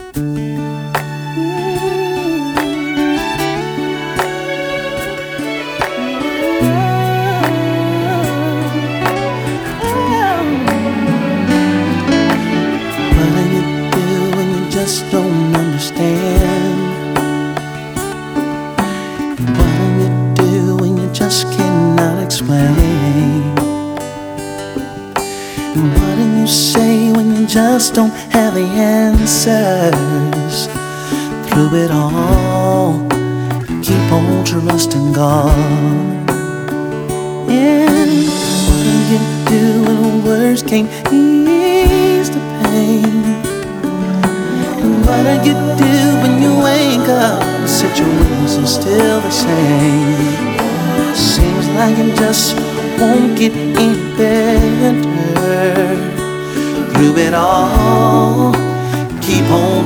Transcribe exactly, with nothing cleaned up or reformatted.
Just don't understand. What do you do when you just cannot explain? And what do you say when you just don't have the answers? Through it all, keep on trusting God. And what do you do when words can't ease the pain? What do you do when you wake up? The situation's still the same. Seems like it just won't get any better. Through it all, keep on